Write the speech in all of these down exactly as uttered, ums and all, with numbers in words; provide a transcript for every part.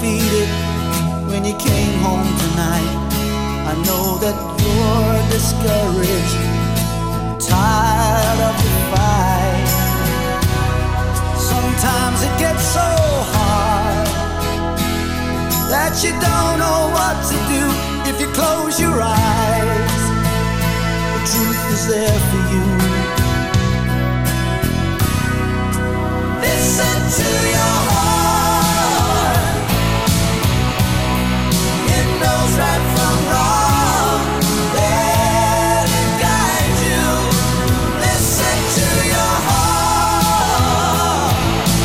defeated when you came home tonight. I know that you're discouraged, tired of the fight. Sometimes it gets so hard that you don't know what to do. If you close your eyes, the truth is there for you. Listen to your heart. It knows right from wrong. Let it guide you. Listen to your heart.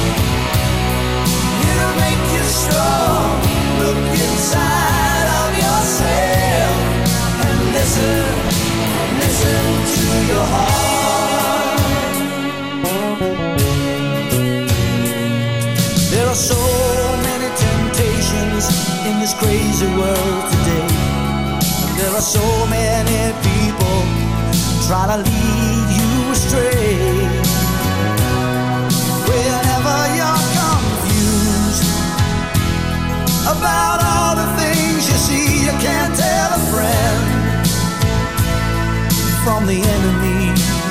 It'll make you strong. Look inside of yourself and listen, listen to your heart. There are so many temptations in this crazy world today. There are so many people trying to lead you astray. Whenever you're confused about all the things you see, you can't tell a friend from the enemy.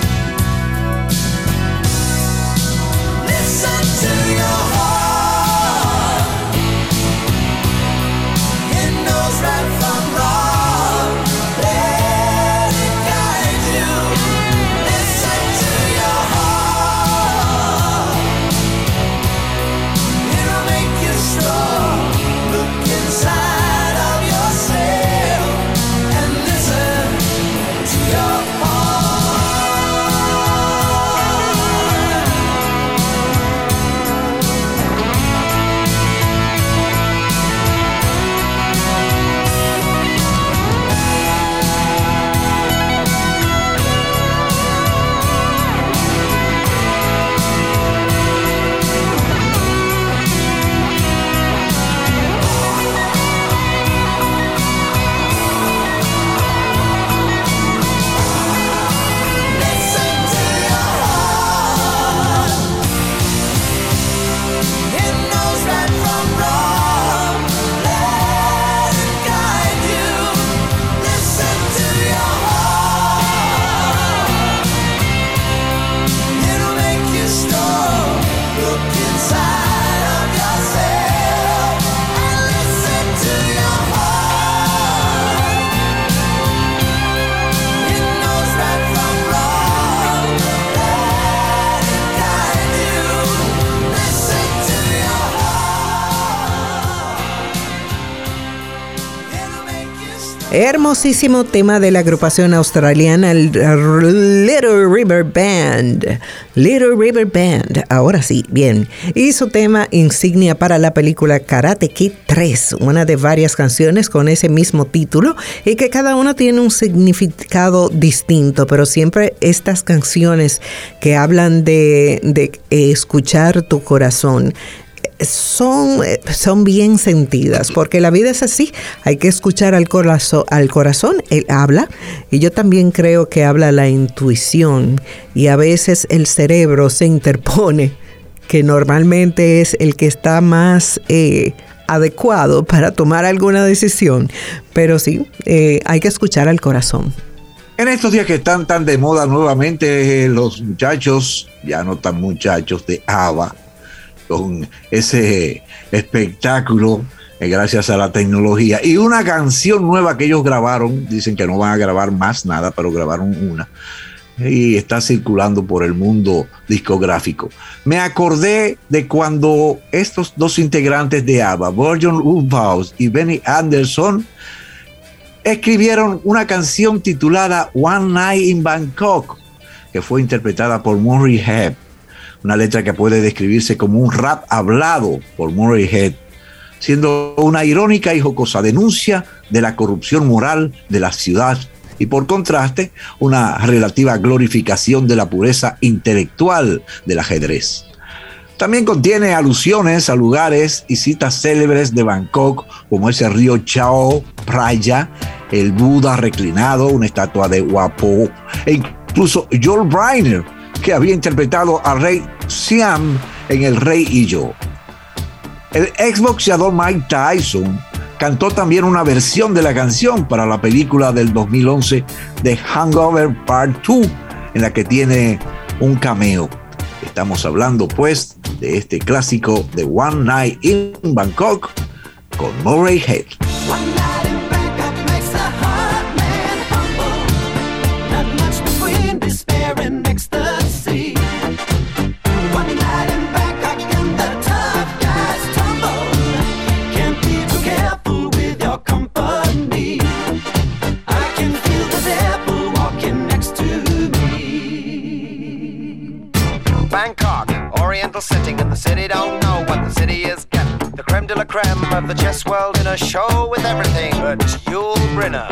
Listen to your heart. It knows right from wrong. Let it guide you. Listen to your heart. It'll make you strong. Look inside of yourself and listen to your Hermosísimo tema de la agrupación australiana Little River Band. Little River Band, ahora sí, bien. Y su tema insignia para la película Karate Kid tres, una de varias canciones con ese mismo título y que cada una tiene un significado distinto, pero siempre estas canciones que hablan de, de escuchar tu corazón son, son bien sentidas, porque la vida es así, hay que escuchar al corazón, al corazón, él habla, y yo también creo que habla la intuición, y a veces el cerebro se interpone, que normalmente es el que está más eh, adecuado para tomar alguna decisión, pero sí, eh, hay que escuchar al corazón. En estos días que están tan de moda nuevamente, eh, los muchachos, ya no tan muchachos, de ABBA, con ese espectáculo eh, gracias a la tecnología y una canción nueva que ellos grabaron, dicen que no van a grabar más nada, pero grabaron una y está circulando por el mundo discográfico. Me acordé de cuando estos dos integrantes de ABBA, Björn Ulvaeus y Benny Andersson, escribieron una canción titulada One Night in Bangkok, que fue interpretada por Murray Head. Una letra que puede describirse como un rap hablado por Murray Head, siendo una irónica y jocosa denuncia de la corrupción moral de la ciudad y, por contraste, una relativa glorificación de la pureza intelectual del ajedrez. También contiene alusiones a lugares y citas célebres de Bangkok, como ese río Chao Phraya, el Buda reclinado, una estatua de Wapo, e incluso Joel Brynner, que había interpretado al rey Siam en El Rey y Yo. El exboxeador Mike Tyson cantó también una versión de la canción para la película del dos mil once de Hangover Part dos, en la que tiene un cameo. Estamos hablando pues de este clásico de One Night in Bangkok con Murray Head. One night in Bangkok makes a hard man humble. Not much between despair and ecstasy. One night in Bangkok and the tough guys tumble. Can't be too careful with your company. I can feel the devil walking next to me. Bangkok, Oriental sitting in the city, don't know what the city is getting. The creme de la creme of the chess world in a show with everything but Yul Brynner.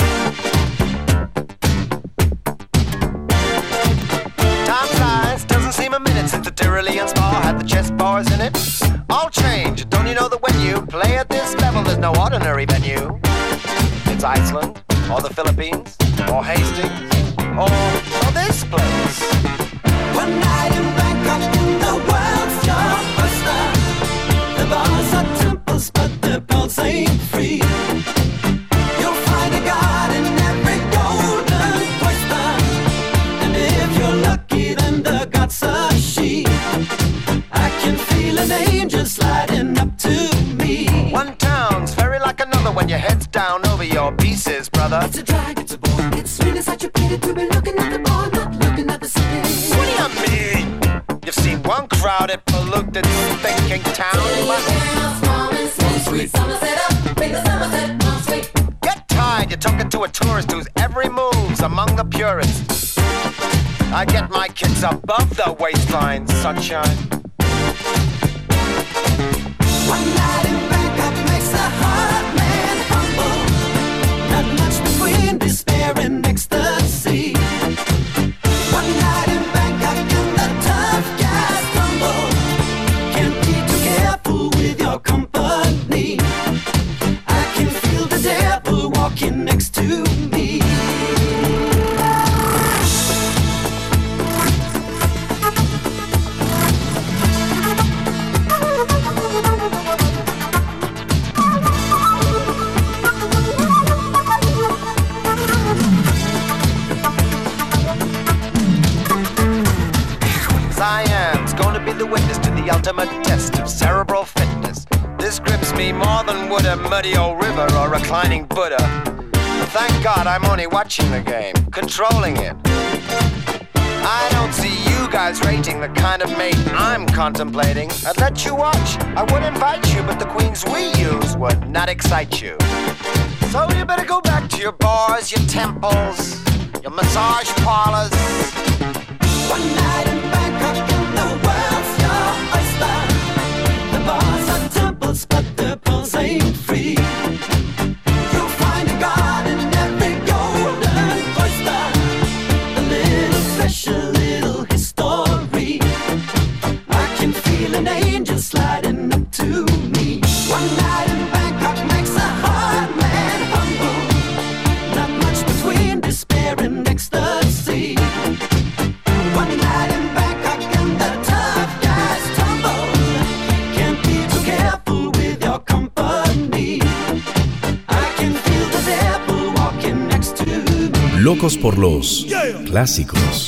Time flies, doesn't seem a minute since the Tyrolean Spa had the chess bars in it. All change, don't you know that when you play at this level, there's no ordinary venue? It's Iceland, or the Philippines, or Hastings, or, or this place. One night in Bangkok in the world's your oyster. The bars are temples, but the pearls ain't free. You'll find a god in every golden oyster. And if you're lucky, then the god's a she. I can feel an angel sliding up to me. One town's very like another when your head's down over your pieces, brother. It's a drag, it's a bore. It's really such a pity to be looking at the bar, not looking at the city. What do you mean? You've seen one crowded, polluted, thinking town, but get tired, you're talking to a tourist whose every move's among the purists. I get my kids above the waistline, sunshine. One night in Bangkok makes a hard man humble. Not much between despair and ecstasy. One night in Bangkok and the tough guys tumble. Can't be too careful with your company. I can feel the devil walking next to me. Siam's gonna be the witness to the ultimate test of cerebral fitness. This grips me more than would a muddy old river or reclining Buddha. But thank God I'm only watching the game, controlling it. I don't see you guys rating the kind of mate I'm contemplating. I'd let you watch, I would invite you, but the queens we use would not excite you. So you better go back to your bars, your temples, your massage parlors. One night in Bangkok and the world's your oyster. The bars are temples, but the pearls ain't free. You'll find a god in every golden oyster. A little flesh, a little history. I can feel an angel sliding up to me. One night in Bangkok makes a hard man humble. Not much between despair and ecstasy. One night in Bangkok and the tough guys tumble. Can't be too careful with your company. I can feel the devil walking next to me. Locos por los clásicos.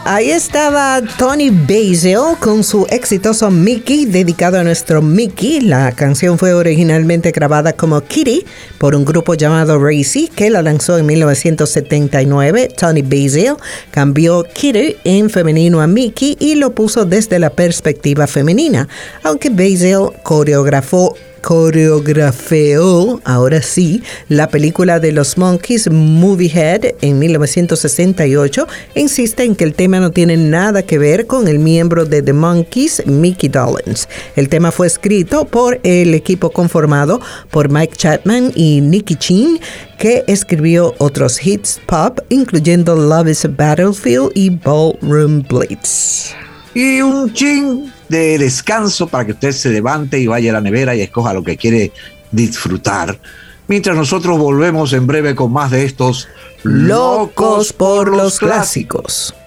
Ahí estaba Tony Basil con su exitoso Mickey, dedicado a nuestro Mickey. La canción fue originalmente grabada como Kitty por un grupo llamado Racy, que la lanzó en mil novecientos setenta y nueve. Tony Basil cambió Kitty en femenino a Mickey y lo puso desde la perspectiva femenina, aunque Basil coreografó coreografió, ahora sí, la película de los Monkees, Moviehead, en mil novecientos sesenta y ocho, insiste en que el tema no tiene nada que ver con el miembro de The Monkees, Mickey Dolenz. El tema fue escrito por el equipo conformado por Mike Chapman y Nicky Chinn, que escribió otros hits pop, incluyendo Love is a Battlefield y Ballroom Blitz. Y un chin de descanso para que usted se levante y vaya a la nevera y escoja lo que quiere disfrutar. Mientras nosotros volvemos en breve con más de estos Locos por los clásicos.